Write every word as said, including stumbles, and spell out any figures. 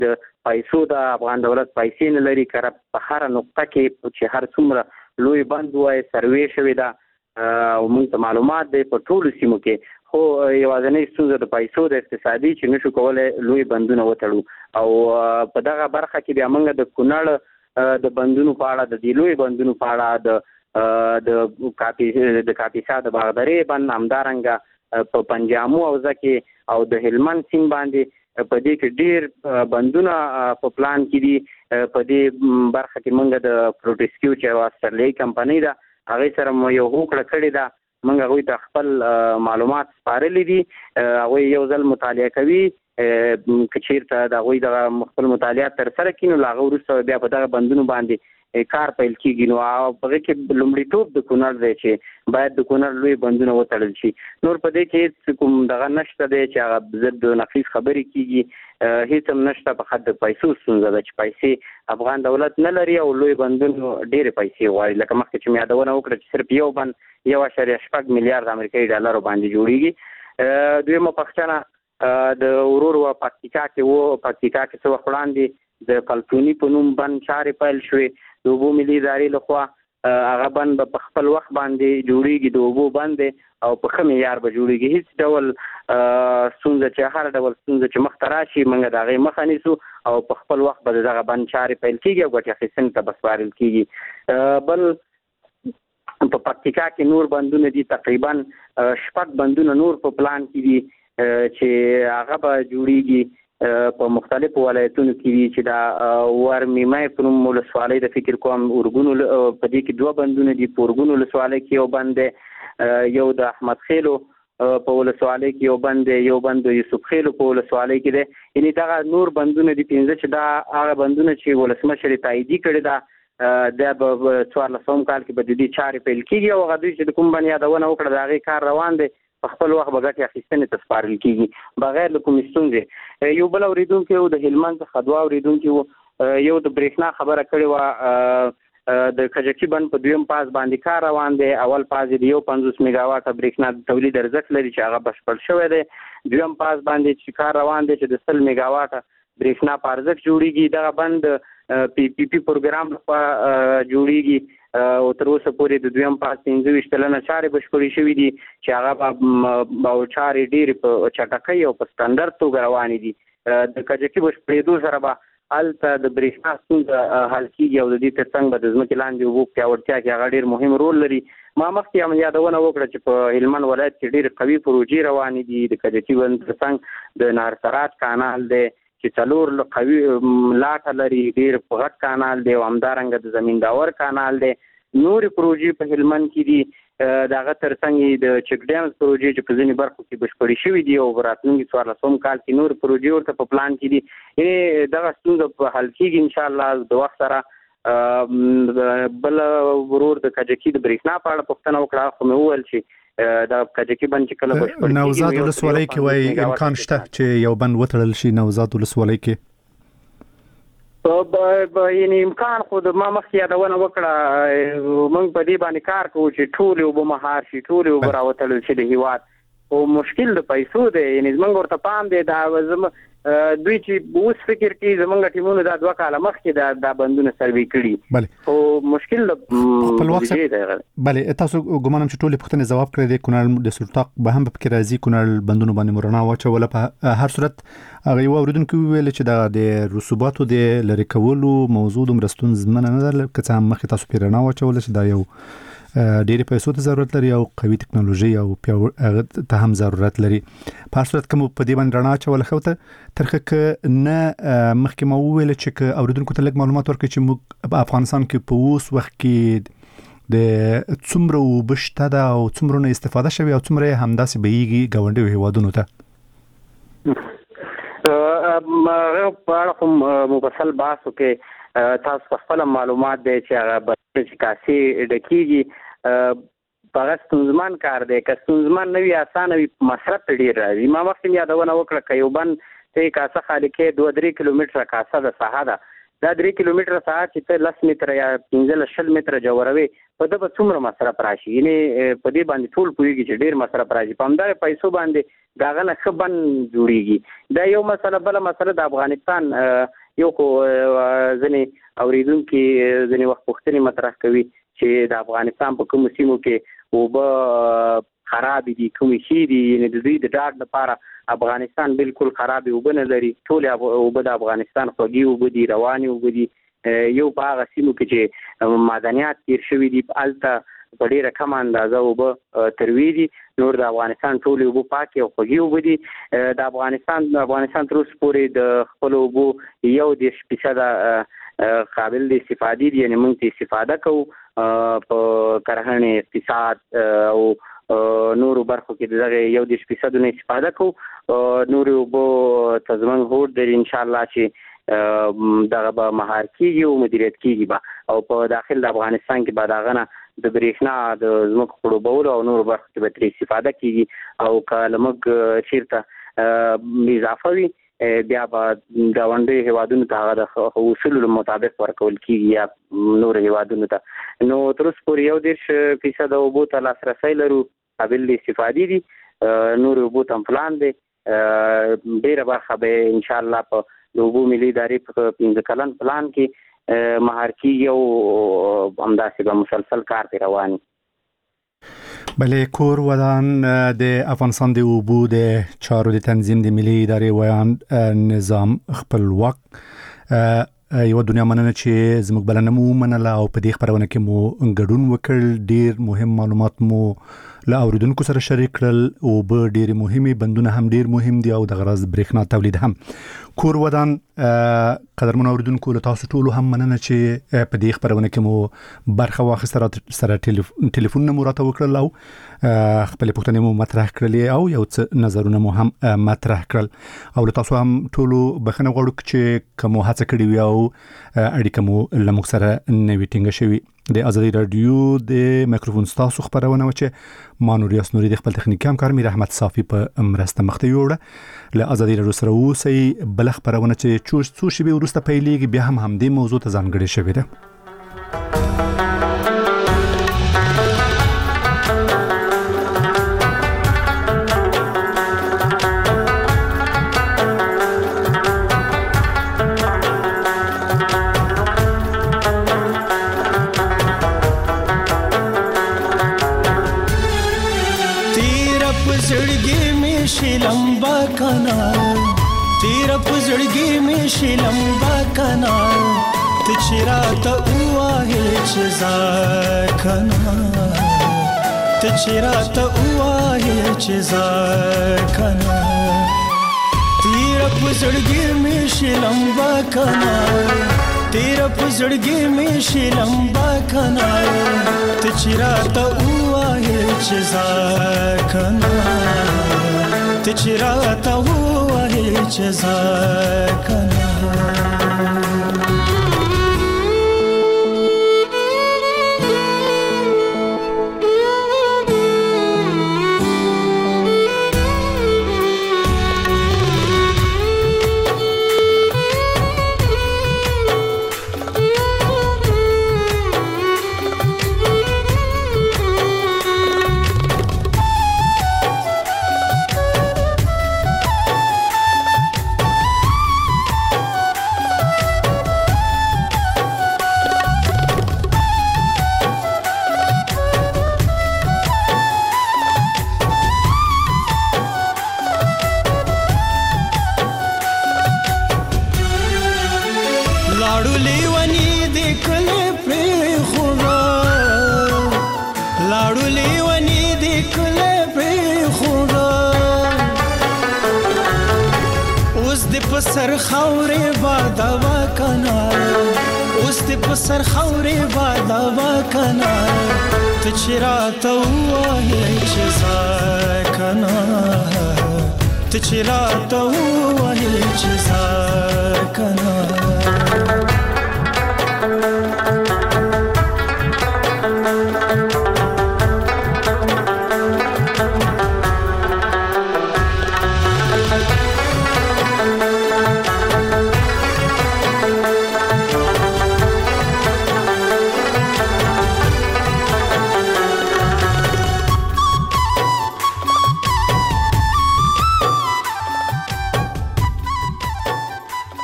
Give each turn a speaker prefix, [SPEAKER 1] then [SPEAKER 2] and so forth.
[SPEAKER 1] د پیسو د افغان دولت پیسې نه لري کړه په هر نقطه کې چې هر څومره لوی بند وای سروې شوی دا او موږ معلومات دی په ټولو سیمو کې خو یوازینۍ ستونزه د پیسو د اقتصادي چې نشو کولای لوی بندونه وتړو او په دغه برخه کې بیا موږ د کونړ د بندونو په اړه د دې لوی بندونو په اړه د د کاپی د کاپیسا د باغداري بند همدارنګه په پنجامو او ځکه او د هلمند سیند باندې په دې کې ډیر بندونه په پلان کې دي په دې برخه کې موږ د پروټیسکیو چې استرالیایي کمپنۍ ده هغه سره یو هوکړه کړې ده موږ هغوی ته خپل معلومات سپارلي دي هغوی یو ځل مطالعه کوي که چیرته د هغوی دغه خپل مطالعات ترسره کړي نو له هغه وروسته بیا په دغه بندونو باندې کار پیل کیږي نو په دې کې لومړیتوب د کونړ دی چې باید د کونړ لوی بندونه وتړل شي نور په دې کې کوم دغه نشته دی چې هغه ضد نقیض خبرې کیږي هیڅ هم نشته په خاطر پیسو ستونزه ده چې پیسې افغان دولت نه لري او لوی بندونو ډېرې پیسې غواړي لکه مخکې چې مې یادونه وکړه چې صرف یو بند یو اشاریه شپږ میلیارډ امریکایي ډالرو باندې جوړیږي دویمه پوښتنه د ورور و پکتیکا کې و پکتیکا کې څه وخت وړاندې د کلتوني په نوم بند چارې پیل شوې د اوبو ملي ادارې لخوا هغه بند په خپل وخت باندې جوړیږي د اوبو بند او په ښه معیار به جوړیږي هیڅ ډول ستونزه چې هر ډول ستونزه چې مخته راشي موږ د هغې مخه نیسو او په خپل وخت به دغه بند چارې پیل کیږي او ګټې اخیستنې ته به سپارل کیږي بل په پکتیکا کې نور بندونه دي تقریبا شپږ بندونه نور په پلان کې دي چې هغه به جوړیږي په مختلفو ولایتونو کې دي چې دا ورمیمای په نوم ولسوالۍ د فکر کوم اورګونو په دې کې دوه بندونه دي په اورګونو ولسوالۍ کې یو بند دی یو د احمد خیلو په ولسوالۍ کې یو بند دی یو بند د یوسف خیلو په ولسوالۍ کې دی یعنې دغه نور بندونه دي پنځه چې دا هغه بندونه چې ولسمشر یې تاییدي کړي ده دا به څوارلسم کال کې به د دې چارې پیل کېږي او هغه دوی چې د کوم بند یادونه وکړه د هغې کار روان دی په خپل وخت به ګټې اخیستنې ته سپارل کېږي بغیر له کومې ستونزې یو بل اورېدونکی و د هلمند څخه دوه اورېدونکي و یو د برېښنا خبره کړې وه د کجکي بند په دویم پاس باندې کار روان دی اول پاس د یو پنځوس میګاواټه برېښنا د تولید ارزښت لري چې هغه بشپړ شوی دی دویم پاس باندې چې کار روان دی چې د سل میګاواټه برېښنا په ارزښت جوړیږي دغه بند پی پی پی پروګرام لخوا جوړیږي او تر اوسه پورې د دویم پاس پنځه ویشت سلنه چارې بشپړې شوي دي چې هغه به چارې ډېرې په چټکۍ او په سټنډرډ توګه روانې دي د کجکي بشپړېدو سره به هلته د برېښنا ستونزه حل کېږي او د دې تر څنګ به د ځمکې لاندې اوبو پیاوړتیا کې هغه ډېر مهم رول لري ما مخکې هم یادونه وکړه چې په هلمند ولایت کې ډېرې قوي پروژې روانې دي د کجکي بند تر څنګ د نهرسرات کانال دی چې څلور قوي لاټه لري ډېر په غټ کانال دی او همدارنګه د زمین داور کانال دی نورې پروژې په هلمند کې دي د هغه تر څنګ د چک ډیمز پروژې چې په ځینې برخو کې بشپړې شوي دي او په راتلونکي څوارلسم کال کې نورې پروژې ورته په پلان کې دي یعنې دغه ستونزه په حل کېږي انشاءالله د وخت سره بل ورور د کجکي د برېښنا په اړه پوښتنه وکړه خو مې وویل چې د کجکي بند چې کله بشپړ کېږي
[SPEAKER 2] نوزاد ولسوالۍ کې وایي امکان شته چې یو بند وتړل شي نوزاد ولسوالۍ کې
[SPEAKER 1] په یعنې امکان خو د ما مخکې یادونه وکړه موږ په دې باندې کار کوو چې ټولې اوبه مهار شي ټولې اوبه راوتړل شي د هېواد خو مشکل د پیسو دی یعنې زموږ ورته پام دی دا دوی چې اوس فکر کوي زموږ ټیمونو دا دوه کاله مخکې دا بندونه سروې کړي خو مشکل د بودجې دی
[SPEAKER 2] بلې تاسو ګمانم چې ټولې پوښتنې ځواب کړی دی کونړ د سلطاق به هم پکې راځي کونړ بندونو باندې مو رڼا واچوله په هر صورت هغه یو اورېدونکي وویل چې د رسوباتو د لرې کولو موضوع دومره ستونزمنه نه ده که څه هم مخکې تاسو پرې رڼا واچوله چې دا یو ډېرې پیسو ته ضرورت لري او قوي ټکنالوژي او هغه ته هم ضرورت لري په هر صورت که مو په دې باندې رڼا اچوله ښه ورته تر ښه که نه مخکې ما وویله چې که اورېدونکو ته لږ معلومات ورکړي چې موږ په افغانستان کې په اوس وخت کې د څومره اوبه شته ده او څومره نه استفاده شوي او څومره یې همداسې بهیږي ګاونډیو هېوادونو ته
[SPEAKER 1] په اړه خو مفصل بحث وکړې تاسو په خپله معلومات دی چې هغه به چې کاسې ډکېږي په هغه ستونزمن کار دی که ستونزمن نه وي اسانه وي مصرف ته ډېر راځي ما مخکې یادونه وکړه که یو بند ته یې کاسه خالي کې دوه درې کیلومتره کاسه د ساحه ده دا درې کیلومتره ساعت چې ته لس متره یا پنځه شل متره جوړوي په دغه څومره مصرف راشي، یعنی په دې باندې ټول پوهیږي چې ډیر مصرف راشي، په همدغه پیسو باندې داغه نه ښه بند جوړیږي. دا یو مسله. بله مسله د افغانستان یو خو ځینې اوریدونکي ځینې وخت پوښتنې مطرح کوي چې د افغانستان په کومو سیمو کې اوبه خراب دي، کومې شي دي، یعنی د دوی د ډاډ لپاره افغانستان بالکل خرابې اوبه نه لري. ټولې اوبه د افغانستان خوږې اوبه دي، روانې اوبه دي. یو په هغه سیمو کې چې معدنیات تیر شوي دي هلته په ډېره کمه اندازه اوبه تروي دي، نور د افغانستان ټولې اوبه پاکې او خوږې اوبه دي. د افغانستان د افغانستان تر اوسه پورې د خپلو اوبو یو دېرش فیصده قابل د استفادې دي، یعنې موږ ته استفاده کوو په کرهڼې، اقتصاد او نورو برخو کې دغه یو دېرش فیصدو نه استفاده کوو. نورې اوبو ته زموږ هوډ لري انشاءالله چې دغه به مهار کېږي او مدیریت کېږي به، او په داخل د افغانستان کې به د هغه نه د برېښنا د ځمکو خړوبولو او نورو برخو کې به ترې استفاده کېږي، او که له موږ چېرته اضافه وي بیا به ګاونډیو هیوادونو ته هغه د اصولو مطابق ورکول کېږي یا نورو هیوادونو ته. نو تر اوسه پورې یو دېرش فیصده اوبو ته لاسرسی لرو، قابل د استفادې دي. نورو اوبو ته هم پلان دی، ډېره برخه به انشاءالله په د اوبو ملي ادارې په پنځه کلن پلان کې مهار کېږي او همداسې به مسلسل کار پرې روان وي.
[SPEAKER 2] بله، کور ودان د افغانستان د اوبو د چارو د تنظیم د ملي ادارې ویان نظام خپلواک یو دنیا مننه چې زموږ بلنه مو منله او په دې خبرونه کې مو ګډون وکړ. ډیر مهم معلومات مو له اوریدونکو سره شریک کړل. اوبه ډیر مهمه، بندونه هم ډیر مهم دي او د غرض برېښنا تولید هم. کور ودان قدرمن اوریدونکو له تاسو ټولو هم مننه چې په دې خبرونه کې مو برخه واخیسته، سره ټلیفون مو راته وکړل او خپل پوښتنې مو مطرح کړلې او یو څه نظرونه مو هم مطرح کړل. او له تاسو هم ټولو بخښنه غواړو چې کوم هڅه کړې وي او اړیکه مو له موږ سره نوې ټینګه شوې. د ازادي رادیو د میکروفون تاسو خبرونه و چې ما نوریاس نوري د خپل تخنیکی همکار میر احمد صافي په مرسته مخته یوړه. له ازادي رادیو سره اوسئ. بل خبرونه چې چوش څو شی به ورسته پیلېږي بیا هم همدې موضوع ته ځانګړې شوې ده.
[SPEAKER 3] लंबा कनाल तेरा पुजड़गी में शी लंबा कनाल तिचरा तो हुआ है चिजा कनाल तिचरा तो हुआ है चिजा कनाल तेरा पुजड़गी में शी लंबा कनाल तेरा पुजड़गी में शी लंबा कनाल तिचरा तो हुआ है चिजा कनाल तिचराता हुआ है जज़ा कना. سر خورې بادوا کنا اوس دې په سر خورې بادوا کنا ته چیرته وایې چې ځکنا ته چیرته وایې چې